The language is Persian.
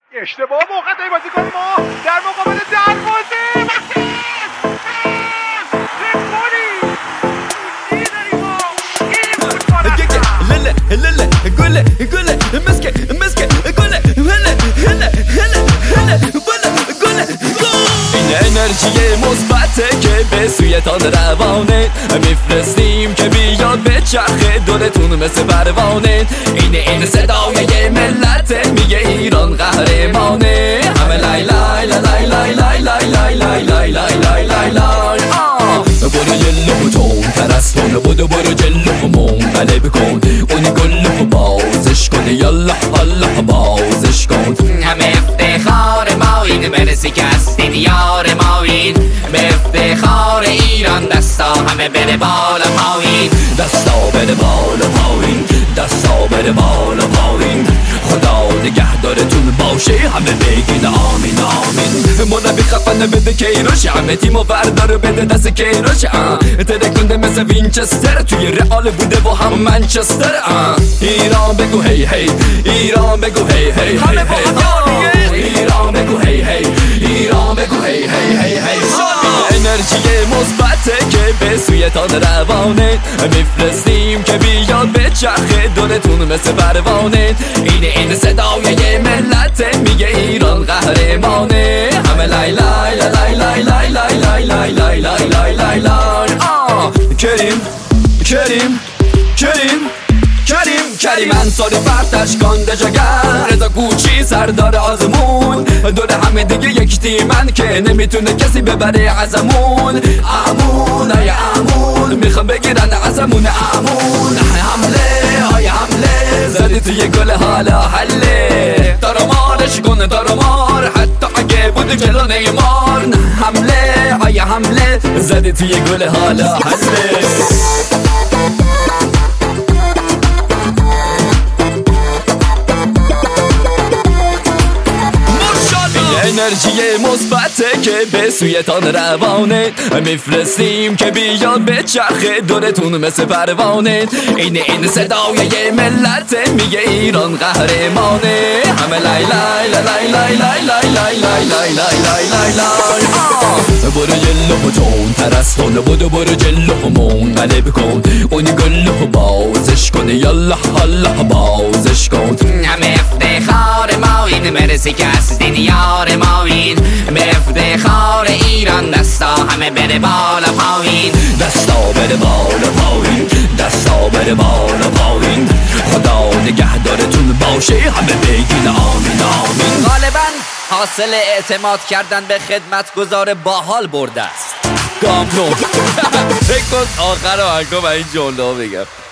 اشتباه موقعی بازی کنیم ما در مقابل دروازه این انرژی مثبته که به سویتان روانه میفرستیم که بیاد به چرخه دورتون مثل پروانه. این صدای ملت میگه ایران قهرمانه. همه لای لای لای لای لای لای لای لای لای لای لای لای. برو جلو تون ترستون بودو برو جلو منقلب کن اون گلو بازش کن یالا الله بازش کن. همه افتخار ما این برسی که هستید یار ما این به افتخار ایران دستا همه بره بالا پایین دستا بره بالا پایین دستا بره بالا پایین. خدا نگهدارتون باشه همه بگید آمین آمین. مربی خفن بده کیروش همه تیمو بردار بده دست کیروش ترکونده مثل وینچستر توی رئال بوده با هم منچستر. ایران بگو هی هی ایران بگو هی هی هی ایران بگو هی هی ایران بگو هی هی هی هی. انرژی مثبته که به سویتان روانه میفرستیم که بیاد به چرخه دورتون مثل پروانه. این صدای ملت میگه ایران قهرمانه. همه لای لای لای لای لای لای لای لای لای لای لای لای لای. کریم کریم کریم کریم کریم انصاری فرتش کانده جگر رضا کوچی سردار آزمون دور همه دیگه یک تیمن که نمیتونه کسی ببره ازمون. امون ای امون میخوام بگیرن ازمون امون. حمله های حمله زدی توی گل حالا حله دارمارش کنه دارمار حتی اگه بود جلو نیمار. حمله های حمله زدی توی گل حالا حله. انرژی مثبته که به سویتان روانه میفرستیم که بیاد به چرخه دورتون مثل پروانه. این صدای ملت میگه ایران قهرمانه. همه لای لای لای لای لای لای لای لای لای لای لای لای لای. برو جلو تون ترستون بودو برو جلو منقلب کن اون گلو بازش کن یالا الله بازش کن. همه افتخار ما این مرسی که هستید یار ما این به افتخار ایران دستا همه بره بالا پایین دستا بره بالا پایین دستا بره بالا پایین. خدا نگهدارتون باشه همه بگین آمین آمین. غالبا حاصل اعتماد کردن به خدمتگزار باحال برده است. گاملون فکر کن آخر آهنگا و این جمله ها بگم